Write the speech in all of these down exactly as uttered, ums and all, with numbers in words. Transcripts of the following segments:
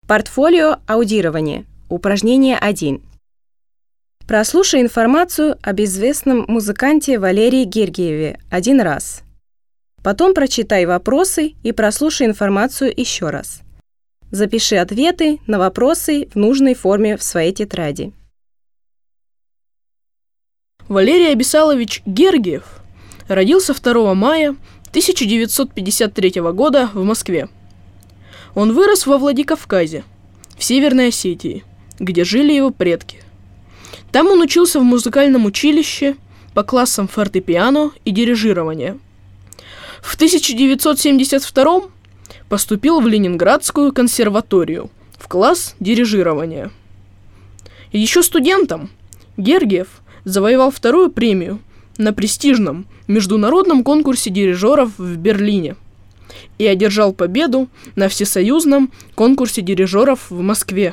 Портфолио аудирования. Упражнение один. Прослушай информацию об известном музыканте Валерии Гергиеве один раз. Потом прочитай вопросы и прослушай информацию еще раз. Запиши ответы на вопросы в нужной форме в своей тетради. Валерий Абисалович Гергиев родился второго мая тысяча девятьсот пятьдесят третьего года в Москве. Он вырос во Владикавказе, в Северной Осетии, где жили его предки. Там он учился в музыкальном училище по классам фортепиано и дирижирования. В тысяча девятьсот семьдесят втором поступил в Ленинградскую консерваторию в класс дирижирования. Еще студентом Гергиев завоевал вторую премию на престижном международном конкурсе дирижеров в Берлине и одержал победу на всесоюзном конкурсе дирижеров в Москве.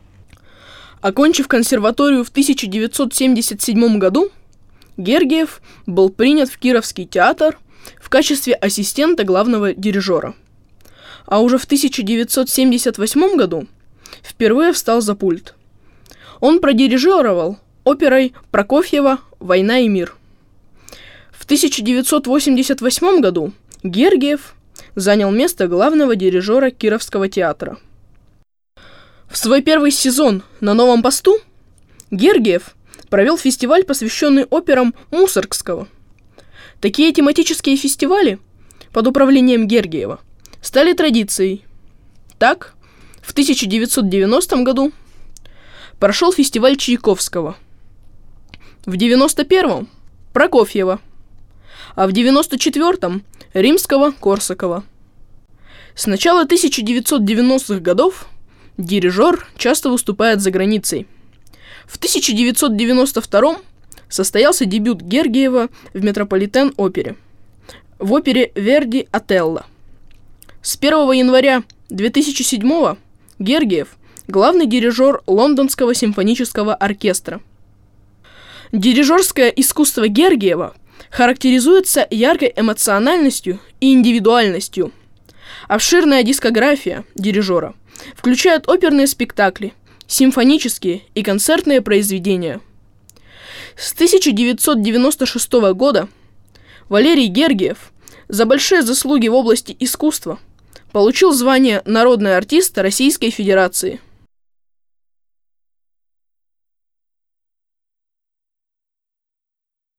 Окончив консерваторию в тысяча девятьсот семьдесят седьмом году, Гергиев был принят в Кировский театр в качестве ассистента главного дирижера. А уже в тысяча девятьсот семьдесят восьмом году впервые встал за пульт. Он продирижировал оперой Прокофьева «Война и мир». В тысяча девятьсот восемьдесят восьмом году Гергиев занял место главного дирижера Кировского театра. В свой первый сезон на новом посту Гергиев провел фестиваль, посвященный операм Мусоргского. Такие тематические фестивали под управлением Гергиева стали традицией. Так, в тысяча девятьсот девяностом году прошел фестиваль Чайковского, в девяносто первом – Прокофьева, а в девяносто четвёртом – Римского-Корсакова. С начала тысяча девятьсот девяностых годов дирижер часто выступает за границей. В тысяча девятьсот девяносто втором состоялся дебют Гергиева в Метрополитен-опере, в опере Верди «Отелло». С первого января две тысячи седьмого Гергиев – главный дирижер Лондонского симфонического оркестра. Дирижерское искусство Гергиева характеризуется яркой эмоциональностью и индивидуальностью. Обширная дискография дирижера включает оперные спектакли, симфонические и концертные произведения. С тысяча девятьсот девяносто шестого года Валерий Гергиев за большие заслуги в области искусства получил звание «Народный артист Российской Федерации».